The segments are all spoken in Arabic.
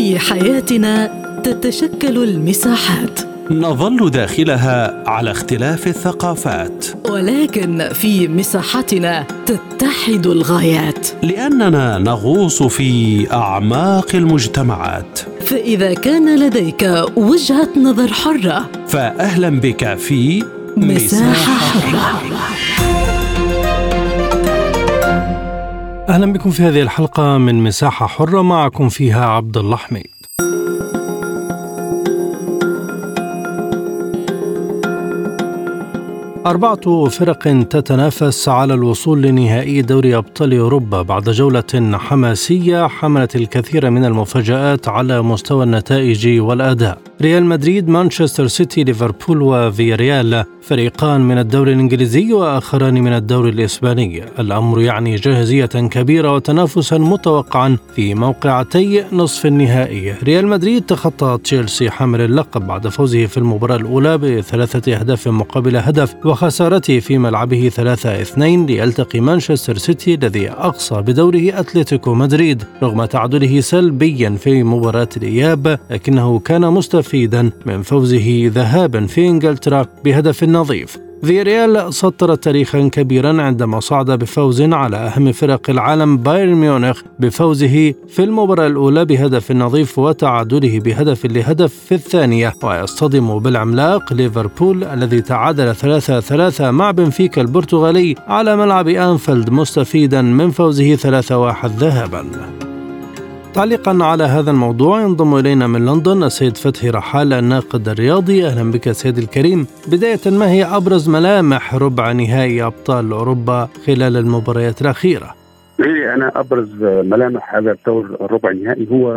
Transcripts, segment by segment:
في حياتنا تتشكل المساحات، نظل داخلها على اختلاف الثقافات، ولكن في مساحتنا تتحد الغايات، لأننا نغوص في أعماق المجتمعات. فإذا كان لديك وجهة نظر حرة، فأهلا بك في مساحة حرة. أهلا بكم في هذه الحلقة من مساحة حرة، معكم فيها عبد الله حميد. 4 فرق تتنافس على الوصول لنهائي دوري أبطال أوروبا بعد جولة حماسية حملت الكثير من المفاجآت على مستوى النتائج والأداء. ريال مدريد، مانشستر سيتي، ليفربول وفياريال فريقان من الدوري الإنجليزي وآخران من الدوري الإسباني. الأمر يعني جاهزية كبيرة وتنافسا متوقعا في موقعتي نصف النهائي. ريال مدريد تخطى تشيلسي حامل اللقب بعد فوزه في المباراة الأولى ب3 أهداف مقابل هدف وخسارته في ملعبه 3-2، ليلتقي مانشستر سيتي الذي أقصى بدوره أتلتيكو مدريد رغم تعادله سلبيا في مباراة الإياب، لكنه كان مستفيدا من فوزه ذهابا في إنجلترا بهدف نظيف. فياريال سطر تاريخا كبيرا عندما صعد بفوز على أهم فرق العالم بايرن ميونخ بفوزه في المباراة الأولى بهدف نظيف وتعادله بهدف لهدف في الثانية، ويصطدم بالعملاق ليفربول الذي تعادل 3-3 مع بنفيكا البرتغالي على ملعب أنفيلد مستفيدا من فوزه 3-1 ذهابا. تعليقا على هذا الموضوع ينضم إلينا من لندن السيد فتحي رحال الناقد الرياضي. أهلا بك سيد الكريم. بداية، ما هي أبرز ملامح ربع نهائي أبطال أوروبا خلال المباريات الأخيرة؟ أنا أبرز ملامح هذا الدور الربع النهائي هو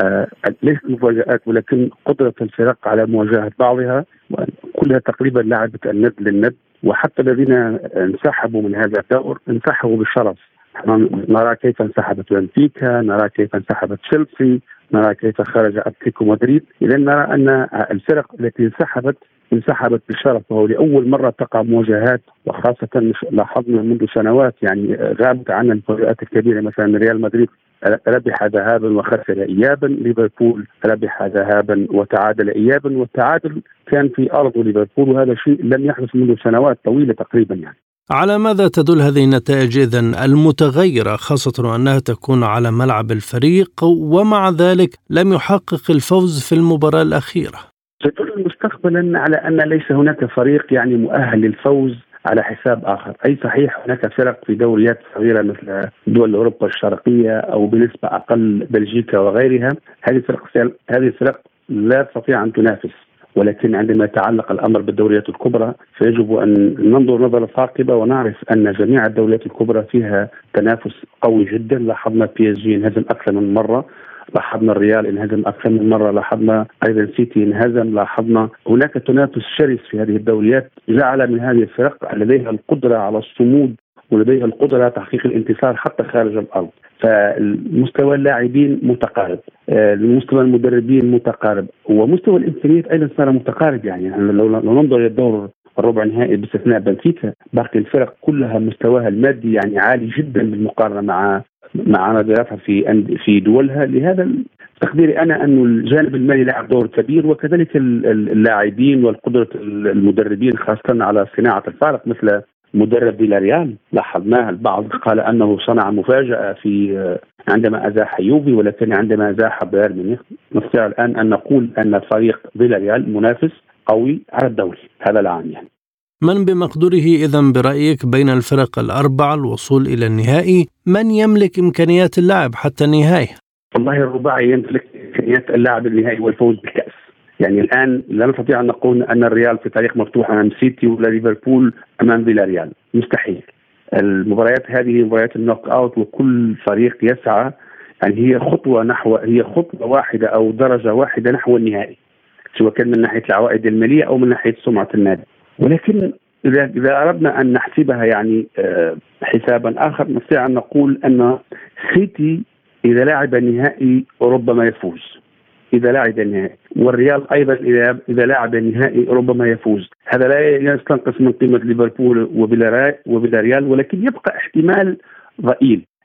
ليس مفاجآت، ولكن قدرة الفرق على مواجهة بعضها، كلها تقريبا لعبت الند للند، وحتى الذين انسحبوا من هذا الدور انسحبوا بالشرف. نرى كيف انسحبت بنفيكا، نرى كيف انسحبت تشيلسي، نرى كيف خرج أتلتيكو مدريد. إذا نرى أن الفرق التي انسحبت بالشرف، وهو لأول مرة تقع مواجهات، وخاصة لاحظنا منذ سنوات يعني غابت عن المفاجآت الكبيرة. مثلا ريال مدريد ربح ذهابا وخسر إيابا، ليفربول ربح ذهابا وتعادل إيابا، والتعادل كان في أرض ليفربول، وهذا شيء لم يحدث منذ سنوات طويلة تقريبا يعني. على ماذا تدل هذه النتائج إذن المتغيرة، خاصة أنها تكون على ملعب الفريق ومع ذلك لم يحقق الفوز في المباراة الأخيرة؟ تدل مستقبلا على أن ليس هناك فريق يعني مؤهل للفوز على حساب آخر. أي صحيح هناك فرق في دوريات صغيرة مثل دول أوروبا الشرقية أو بنسبة أقل بلجيكا وغيرها، هذه الفرق لا تستطيع أن تنافس، ولكن عندما يتعلق الأمر بالدوريات الكبرى فيجب أن ننظر نظرة ثاقبة ونعرف أن جميع الدوريات الكبرى فيها تنافس قوي جدا. لاحظنا PSG انهزم أكثر من مرة، لاحظنا الريال انهزم أكثر من مرة، لاحظنا أيضا سيتي انهزم، لاحظنا هناك تنافس شرس في هذه الدوريات، جعل من هذه الفرق لديها القدرة على الصمود ولديها القدرة على تحقيق الانتصار حتى خارج الأرض. فالمستوى اللاعبين متقارب، المستوى المدربين متقارب، ومستوى الإمكانيات أيضا صار متقارب. يعني لو ننظر إلى الدور الربع النهائي باستثناء بنفيكا، باقي الفرق كلها مستواها المادي يعني عالي جدا بالمقارنة مع نظيرتها في دولها. لهذا تقديري أنا أن الجانب المالي لعب دور كبير، وكذلك اللاعبين والقدرة المدربين خاصة على صناعة الفارق. مثل مدرب فياريال لاحظناه، البعض قال أنه صنع مفاجأة عندما أزاح يوفي، ولكن عندما أزاح بايرن ميونخ نستطيع الآن أن نقول أن فريق فياريال منافس قوي على الدوري هذا العام يعني. من بمقدوره إذن برأيك بين الفرق الأربع الوصول إلى النهائي؟ من يملك إمكانيات اللعب حتى النهاية؟ والله الرباعي يملك إمكانيات اللعب النهائي والفوز بالكأس. يعني الآن لا نستطيع أن نقول أن الريال في تاريخ مفتوح أمام سيتي ولا ليفربول أمام فياريال، مستحيل. المباريات هذه مباريات النوك أوت، وكل فريق يسعى، يعني هي خطوة واحدة أو درجة واحدة نحو النهائي، سواء كان من ناحية العوائد المالية أو من ناحية سمعة النادي. ولكن إذا أردنا أن نحسبها يعني حسابا آخر، نستطيع أن نقول أن سيتي إذا لعب النهائي ربما يفوز، إذا لعب النهائي، والريال أيضا إذا لعب النهائي ربما يفوز. هذا لا يستنقص من قيمة ليفربول وفياريال، ولكن يبقى احتمال ضئيل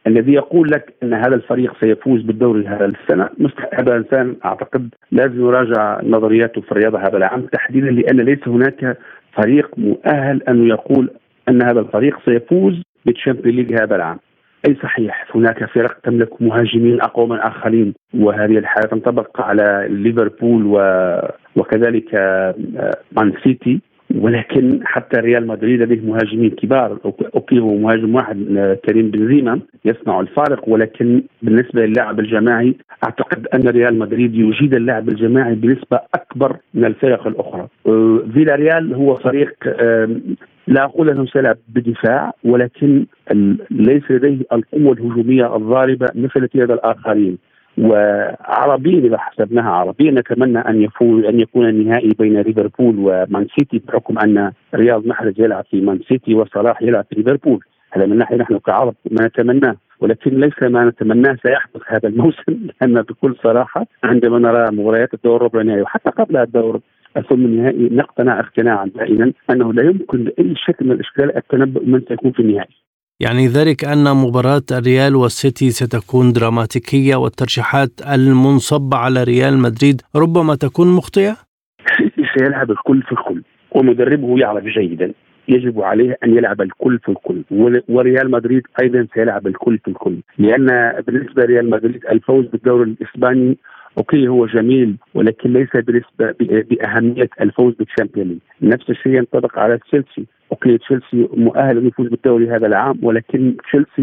الذي يقول لك أن هذا الفريق سيفوز بالدوري هذا السنة هذا الإنسان أعتقد لازم يراجع نظرياته في الرياضة هذا العام تحديدا، لأن ليس هناك فريق مؤهل أن يقول أن هذا الفريق سيفوز بالتشامبيونز ليج هذا العام. أي صحيح هناك فرق تملك مهاجمين أقوى من آخرين، وهذه الحالة تنطبق على ليفربول وكذلك مان سيتي، ولكن حتى ريال مدريد لديه مهاجمين كبار. أوكي هو مهاجم واحد كريم بنزيما يصنع الفارق، ولكن بالنسبة للعب الجماعي أعتقد أن ريال مدريد يجيد اللعب الجماعي بنسبة أكبر من الفرق الأخرى. فيلاريال هو فريق لا أقول أنه سيلعب بدفاع، ولكن ليس لديه القوة الهجومية الضاربة مثل هذا الآخرين. وعربيا إذا حسبناها عربيا نتمنى أن يكون النهائي بين ليفربول ومان سيتي، بحكم أن رياض محرز يلعب في مان سيتي وصلاح يلعب في ليفربول. هذا من ناحية نحن كعرب ما نتمناه، ولكن ليس ما نتمناه سيحدث هذا الموسم، لأن بكل صراحة عندما نرى مباريات الدور ربع النهائي وحتى قبل الدور ثم النهائي نقتنع اقتناعا دائما أنه لا يمكن بأي شكل من الأشكال التنبؤ من سيكون في النهائي. يعني ذلك أن مباراة الريال والسيتي ستكون دراماتيكية والترشيحات المنصبة على ريال مدريد ربما تكون مخطئة؟ السيتي سيلعب الكل في الكل، ومدربه يعرف جيدا يجب عليه أن يلعب الكل في الكل، وريال مدريد أيضا سيلعب الكل في الكل، لأن بالنسبة لريال مدريد الفوز بالدوري الإسباني أوكي هو جميل، ولكن ليس بأهمية الفوز بالشامبيونز ليج. نفس الشيء ينطبق على تشيلسي. أوكي تشيلسي مؤهل أن يفوز بالدوري هذا العام، ولكن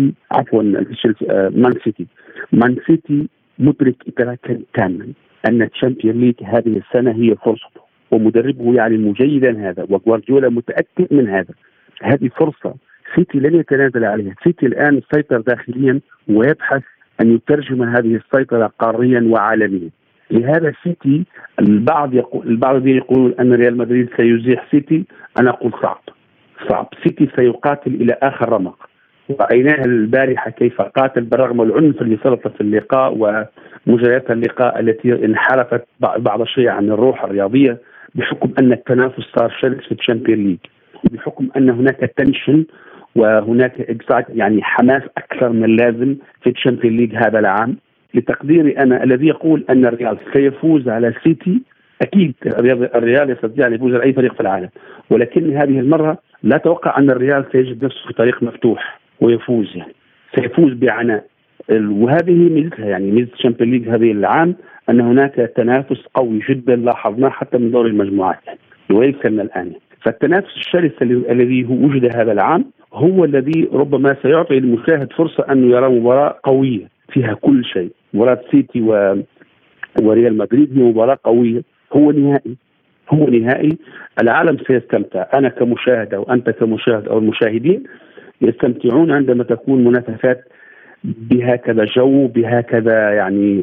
مان سيتي مدرك إدراكا تاما أن الشامبيونز ليج هذه السنة هي فرصته، ومدربه يعلم جيدا هذا، وغوارديولا متأكد من هذا. هذه فرصة سيتي لن يتنازل عليها. سيتي الآن سيطر داخليا ويبحث أن يترجم هذه السيطرة قاريا وعالميا. لهذا سيتي البعض يقولون أن ريال مدريد سيزيح سيتي. أنا أقول صعب. سيتي سيقاتل إلى آخر رمق، ورأيناها البارحة كيف قاتل بالرغم من العنف اللي سلط في اللقاء ومجريات اللقاء التي انحرفت بعض الشيء عن الروح الرياضية، بحكم أن التنافس صار شرس في الشامبيونز ليج، بحكم أن هناك تنشن وهناك يعني حماس أكثر من اللازم في الشامبيونز ليج هذا العام. لتقديري أنا الذي يقول أن الريال سيفوز على سيتي، أكيد الريال يستطيع أن يفوز على أي فريق في العالم، ولكن هذه المرة لا أتوقع أن الريال سيجد نفسه في طريق مفتوح ويفوز، يعني سيفوز بعناء. وهذه ميزتها، يعني ميزة الشامبيونز ليج هذه العام أن هناك تنافس قوي جدا لاحظناه حتى من دور المجموعات وليس من الآن. فالتنافس الشرس الذي وجد هذا العام هو الذي ربما سيعطي المشاهد فرصة أن يرى مباراة قوية فيها كل شيء. مباراة سيتي وريال مدريد هي مباراة قوية، هو نهائي العالم سيستمتع. أنا كمشاهد أو أنت كمشاهد أو المشاهدين يستمتعون عندما تكون منافسات بهكذا جو، بهكذا يعني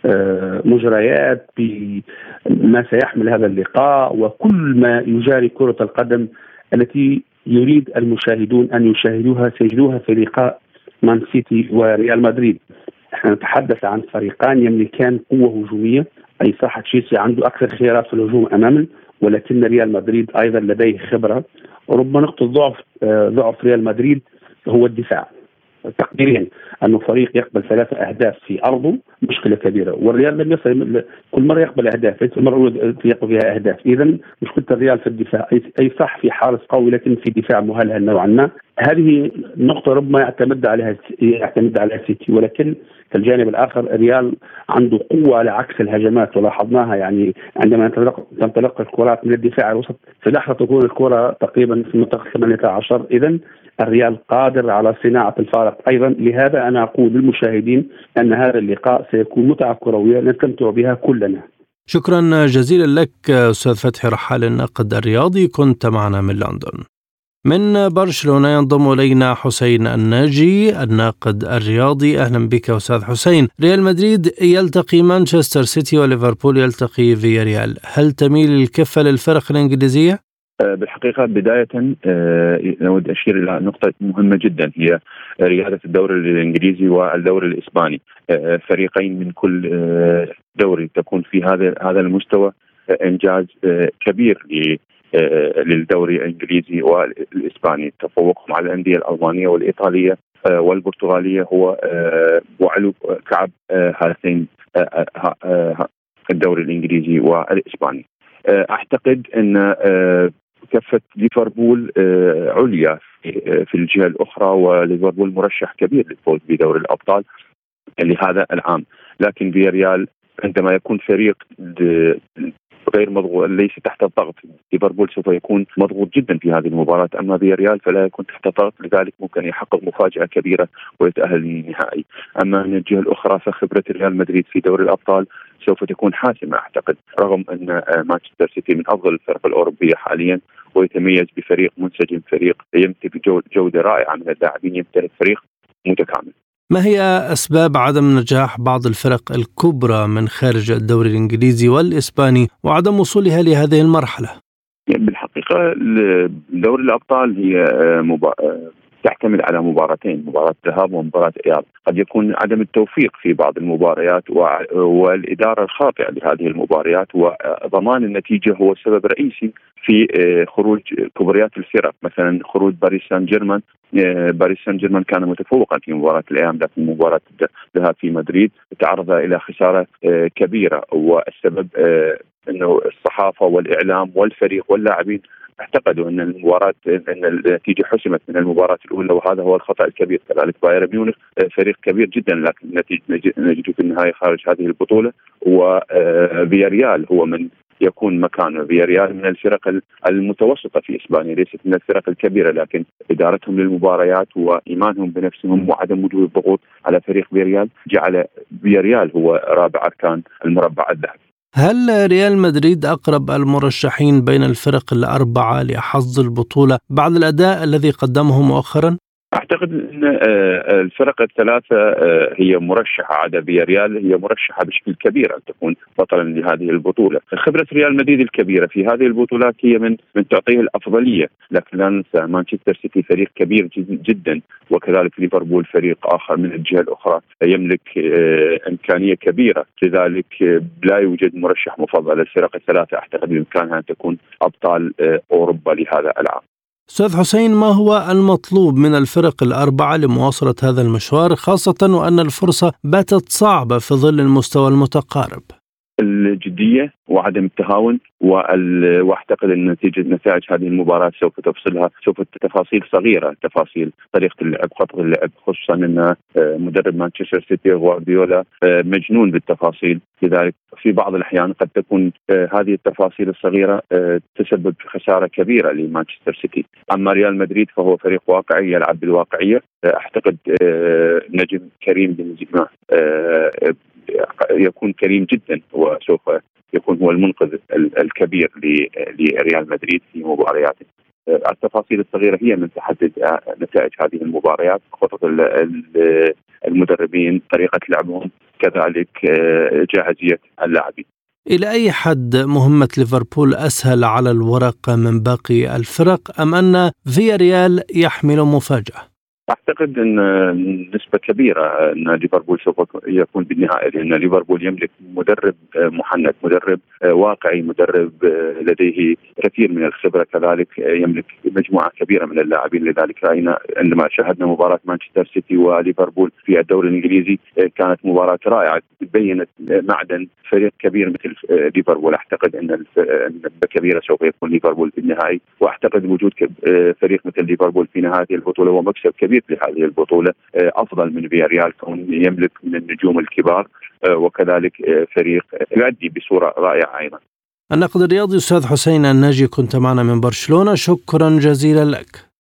مجريات، بما سيحمل هذا اللقاء وكل ما يجاري كرة القدم التي يريد المشاهدون أن يشاهدوها سيجدوها في لقاء مان سيتي وريال مدريد. احنا نتحدث عن فريقان يملكان قوة هجومية. أي صح تشيلسي عنده أكثر خيارات في الهجوم أماما، ولكن ريال مدريد أيضا لديه خبرة. وربما نقطة ضعف ريال مدريد هو الدفاع. تقديريا أنه فريق يقبل 3 أهداف في أرضه مشكلة كبيرة، والريال لم يصل كل مرة يقبل أهداف، ليس المرة يقبل فيها أهداف. إذن مشكلة الريال في الدفاع، أي صح في حارس قوي لكن في دفاع مهلهل نوعا ما. هذه النقطة ربما يعتمد على سيتي، ولكن في الجانب الآخر الريال عنده قوة على عكس الهجمات، ولاحظناها يعني عندما تنطلق الكرات من الدفاع الوسط في لحظة تكون الكرة تقريبا في منطقة 18. إذن الريال قادر على صناعة الفارق أيضا. لهذا أنا أقول للمشاهدين أن هذا اللقاء سيكون متعة كروية نستمتع بها كلنا. شكرا جزيلا لك أستاذ فتحي رحال الناقد الرياضي، كنت معنا من لندن. من برشلونة ينضم إلينا حسين الناجي الناقد الرياضي. أهلا بك أستاذ حسين. ريال مدريد يلتقي مانشستر سيتي وليفربول يلتقي فياريال، هل تميل الكفة للفرق الإنجليزية؟ بالحقيقة بداية أود أشير إلى نقطة مهمة جدا، هي ريادة الدوري الإنجليزي والدوري الإسباني. فريقين من كل دوري تكون في هذا المستوى إنجاز كبير للدوري الإنجليزي والإسباني. تفوقهم على الأندية الألمانية والإيطالية والبرتغالية هو وعلو كعب هاتين الدوري الإنجليزي والإسباني. أعتقد أن كفة ليفربول عليا في الجهة الأخرى، وليفربول مرشح كبير للفوز بدوري الأبطال لهذا العام، لكن فياريال عندما يكون فريق غير مضغوط ليس تحت الضغط، ليفربول سوف يكون مضغوط جدا في هذه المباراة، أما فياريال فلا يكون تحت ضغط، لذلك ممكن يحقق مفاجأة كبيرة ويتأهل للنهائي. أما من الجهة الأخرى فخبرة ريال مدريد في دوري الأبطال سوف تكون حاسمة أعتقد، رغم أن مانشستر سيتي من أفضل الفرق الأوروبية حاليا ويتميز بفريق منسجم، فريق يمتلك جودة رائعة من اللاعبين، يمتلك فريق متكامل. ما هي أسباب عدم نجاح بعض الفرق الكبرى من خارج الدوري الإنجليزي والإسباني وعدم وصولها لهذه المرحلة؟ بالحقيقة دوري الأبطال هي تعتمد على مباراتين، مباراة ذهاب ومباراة إياب. قد يكون عدم التوفيق في بعض المباريات والإدارة الخاطئة لهذه المباريات وضمان النتيجة هو سبب رئيسي في خروج كبريات الفرق، مثلا خروج باريس سان جيرمان. باريس سان جيرمان كان متفوقا في مباراة الأيام، لكن مباراة الذهاب في مدريد تعرض إلى خسارة كبيرة، والسبب أنه الصحافة والإعلام والفريق واللاعبين اعتقدوا أن المباراة أن النتيجة حسمت من المباراة الأولى، وهذا هو الخطأ الكبير. كذلك بايرن ميونخ فريق كبير جدا، لكن نجده في النهاية خارج هذه البطولة. وفياريال هو من يكون مكانه، فياريال من الفرق المتوسطة في إسبانيا، ليست من الفرق الكبيرة، لكن إدارتهم للمباريات وإيمانهم بنفسهم وعدم وجود الضغوط على فريق فياريال جعل فياريال هو رابع أركان المربع الذهبي. هل ريال مدريد أقرب المرشحين بين الفرق الأربعة لحظ البطولة بعد الأداء الذي قدمه مؤخرا؟ أعتقد أن الفرق الثلاثة هي مرشحة، عدا فياريال هي مرشحة بشكل كبير أن تكون بطلا لهذه البطولة. خبرة ريال مدريد الكبيرة في هذه البطولات هي من تعطيه الأفضلية، لكن لا ننسى مانشستر سيتي فريق كبير جدا، وكذلك ليفربول فريق آخر من الجهة الأخرى يملك إمكانية كبيرة، لذلك لا يوجد مرشح مفضل. الفرق الثلاثة أعتقد بإمكانها أن تكون أبطال أوروبا لهذا العام. أستاذ حسين، ما هو المطلوب من الفرق الأربعة لمواصلة هذا المشوار، خاصة وأن الفرصة باتت صعبة في ظل المستوى المتقارب؟ الجدية وعدم التهاون، واعتقد ان نتائج هذه المباراة سوف تفصلها، سوف تفاصيل صغيرة، تفاصيل طريقة اللعب، خطط اللعب، خصوصا ان مدرب مانشستر سيتي غوارديولا مجنون بالتفاصيل، لذلك في بعض الأحيان قد تكون هذه التفاصيل الصغيرة تسبب في خسارة كبيرة لمانشستر سيتي. أما ريال مدريد فهو فريق واقعي يلعب بالواقعية، أعتقد نجم كريم بنزيما يكون كريم جدا وسوف يكون هو المنقذ الكبير لريال مدريد في مبارياته. التفاصيل الصغيرة هي من تحدد نتائج هذه المباريات، خطط المدربين، طريقة لعبهم، كذلك جاهزية اللاعبين. إلى أي حد مهمة ليفربول أسهل على الورق من باقي الفرق، أم أن فياريال يحمل مفاجأة؟ أعتقد أن نسبة كبيرة أن ليفربول سوف يكون بالنهائي، لأن ليفربول يملك مدرب محنك، مدرب واقعي، مدرب لديه كثير من الخبرة، كذلك يملك مجموعة كبيرة من اللاعبين. لذلك رأينا عندما شاهدنا مباراة مانشستر سيتي وليفربول في الدوري الإنجليزي كانت مباراة رائعة، بينت معدن فريق كبير مثل ليفربول. أعتقد أن النسبة كبيرة سوف يكون ليفربول في النهائي، وأعتقد وجود فريق مثل ليفربول في نهاية البطولة هو مكسب كبير لهذه البطولة، أفضل من فياريال كون يملك من النجوم الكبار، وكذلك فريق يؤدي بصورة رائعة أيضا. الناقد الرياضي أستاذ حسين الناجي، كنت معنا من برشلونة، شكرا جزيلا لك.